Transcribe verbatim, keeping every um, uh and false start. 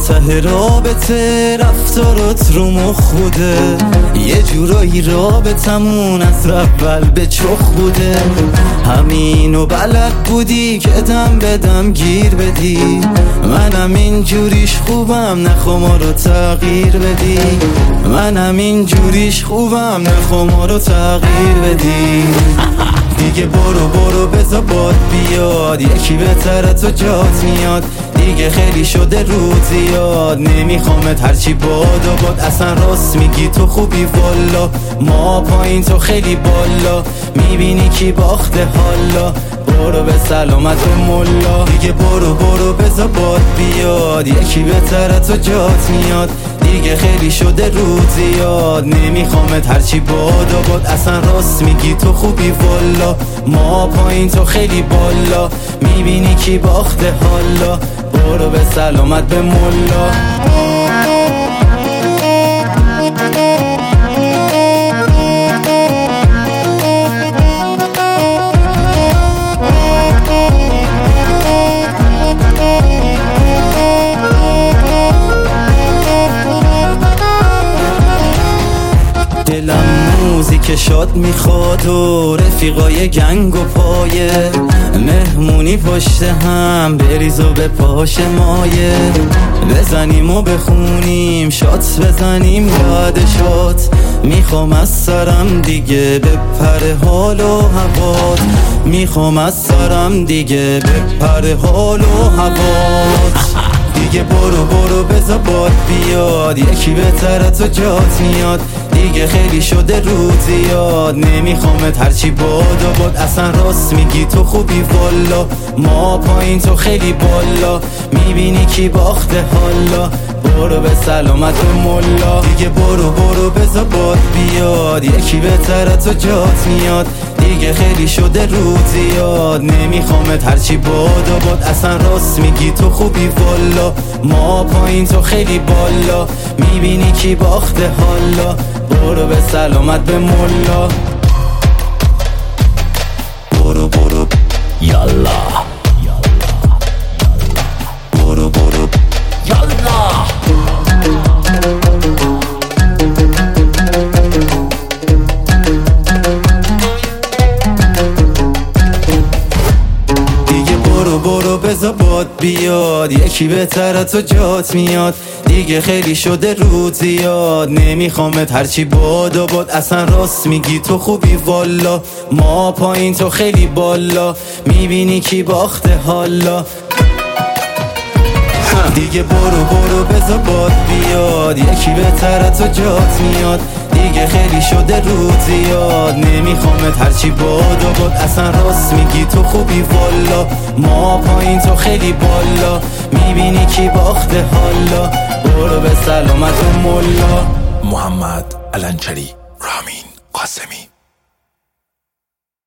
ته رابطه رفتارات رو مخ بوده، یه جورایی رابطمون از اول به چخ بوده. همینو بلد بودی که دم بدم گیر بدی، منم این جوریش خوبم نخوا ما رو تغییر بدی. منم این جوریش خوبم نخوا ما رو تغییر بدی. دیگه برو برو بذار باد بیاد، یکی بهتره تو جات میاد. دیگه خیلی شده روز زیاد، نمیخوامت هرچی باد و باد. اصلا راست میگی تو خوبی والا، ما پایین تو خیلی بالا. میبینی کی باخته حالا، برو به سلامت به ملا. دیگه برو برو بذار باد بیاد، یکی بهتره تو جات میاد. دیگه خیلی شده روز زیاد، نمیخوامت هرچی باد و باد. اصلا راست میگی تو خوبی والا، ما پایین تو خیلی بالا. میبینی کی باخته حالا، برو به سلامت به ملا. دلم موزیک شاد میخواد و رفیقای گنگ و پایه، مهمونی پشت هم بریز و به پاش مایه. بزنیم و بخونیم شات، بزنیم بعد شات. میخوام از سرم دیگه بپره حال و هوات، میخوام از سرم دیگه بپره حال و هوات. دیگه برو برو بذار باد بیاد، یکی بهتره تو جات میاد. دیگه خیلی شده روز زیاد، نمیخوامت هرچی باد و باد. اصلا راست میگی تو خوبی والا، ما پایین تو خیلی بالا. میبینی کی باخته حالا، برو به سلامت به ملا. دیگه برو برو بذار باد بیاد، یکی بهتره تو جات میاد. دیگه خیلی شده روز زیاد، نمیخوامت هرچی باد و باد. اصلا راست میگی تو خوبی والا، ما پایین تو خیلی بالا. میبینی کی باخته حالا، برو به سلامت به ملا. برو برو یالا، برو برو یالا. برو بذار باد بیاد، یکی بهتره تو جات میاد. دیگه خیلی شده روز زیاد، نمیخوامت هرچی باد و باد. اصلا راست میگی تو خوبی والا، ما پایین تو خیلی بالا. میبینی کی باخته حالا. دیگه برو برو بذار باد بیاد، یکی بهتره تو جات میاد. دیگه خیلی شده روز زیاد، نمیخوامت هرچی باد و باد. اصلا راست میگی تو خوبی والا، ما پایین تو خیلی بالا. میبینی کی باخته حالا، برو به سلامت و ملا. محمد الانچری، رامین قاسمی.